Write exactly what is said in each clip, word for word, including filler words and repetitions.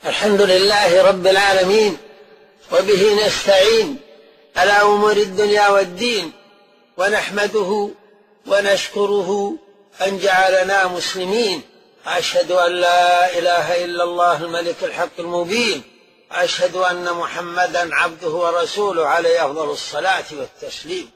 الحمد لله رب العالمين، وبه نستعين على أمور الدنيا والدين، ونحمده ونشكره أن جعلنا مسلمين. أشهد أن لا إله إلا الله الملك الحق المبين، أشهد أن محمدا عبده ورسوله عليه أفضل الصلاة والتسليم.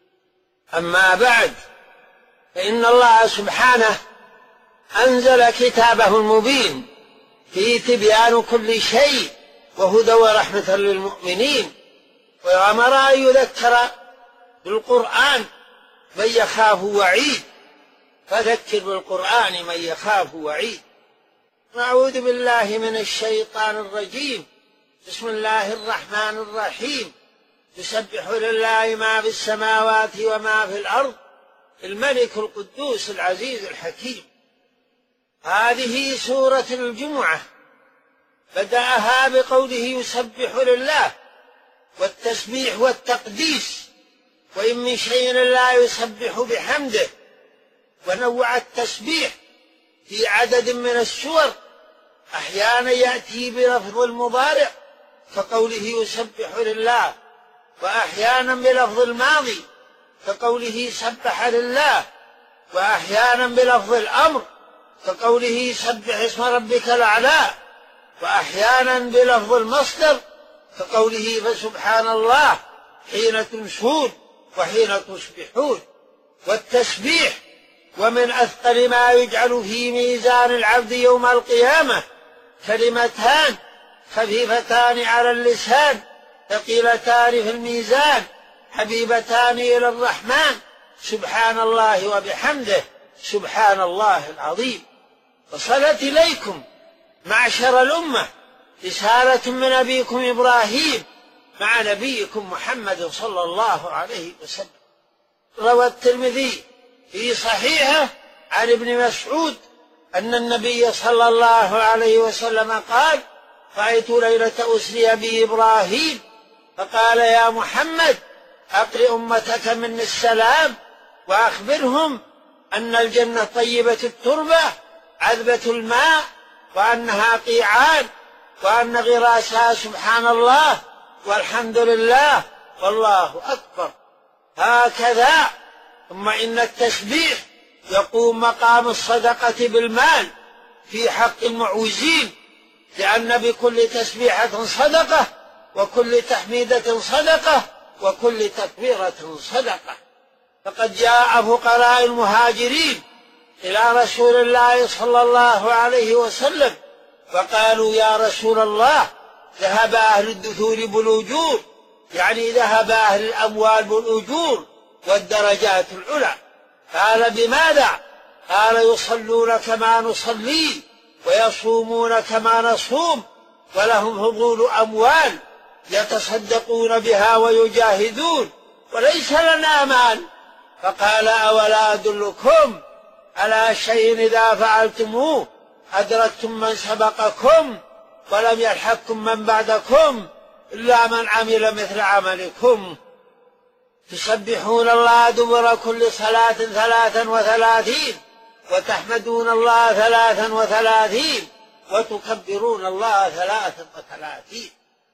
أما بعد، فإن الله سبحانه أنزل كتابه المبين فيه تبيان كل شيء وهدى ورحمة للمؤمنين، وأمر أن يذكر بالقرآن من يخاف وعيد، فذكر بالقرآن من يخاف وعيد. نعوذ بالله من الشيطان الرجيم. بسم الله الرحمن الرحيم. يسبح لله ما في السماوات وما في الأرض، الملك القدوس العزيز الحكيم. هذه سورة الجمعة، بدأها بقوله يسبح لله، والتسبيح والتقديس، وإن من شيء لا يسبح بحمده. ونوع التسبيح في عدد من السور، أحيانا يأتي بلفظ المضارع كقوله يسبح لله، وأحيانا بلفظ الماضي كقوله سبح لله، وأحيانا بلفظ الأمر كقوله سبح اسم ربك الأعلى، وأحيانا بلفظ المصدر كقوله فسبحان الله حين تمسون وحين تصبحون. والتسبيح ومن أثقل ما يجعل في ميزان العبد يوم القيامة كلمتان خفيفتان على اللسان ثقيلتان في الميزان حبيبتان إلى الرحمن، سبحان الله وبحمده سبحان الله العظيم. وصلت إليكم معشر الأمة رسالة من أبيكم إبراهيم مع نبيكم محمد صلى الله عليه وسلم. روى الترمذي في صحيحه عن ابن مسعود أن النبي صلى الله عليه وسلم قال: رأيت ليلة أسري بإبراهيم فقال: يا محمد أقرئ أمتك مني السلام، وأخبرهم أن الجنة طيبة التربة عذبة الماء، وأنها قيعان، وأن غراسها سبحان الله والحمد لله والله أكبر. هكذا. ثم إن التسبيح يقوم مقام الصدقة بالمال في حق المعوزين، لأن بكل تسبيحة صدقة، وكل تحميدة صدقة، وكل تكبيرة صدقة. فقد جاء فقراء المهاجرين إلى رسول الله صلى الله عليه وسلم فقالوا: يا رسول الله، ذهب أهل الدثور بالأجور، يعني ذهب أهل الأموال بالأجور والدرجات العلى. قال: بماذا؟ قال: يصلون كما نصلي، ويصومون كما نصوم، ولهم فضول أموال يتصدقون بها ويجاهدون، وليس لنا مال. فقال: أولا أدلكم على شيء إذا فعلتموه أدركتم من سبقكم ولم يلحقكم من بعدكم إلا من عمل مثل عملكم. تسبحون الله دبر كل صلاة ثلاثا وثلاثين، وتحمدون الله ثلاثا وثلاثين، وتكبرون الله ثلاثا وثلاثين.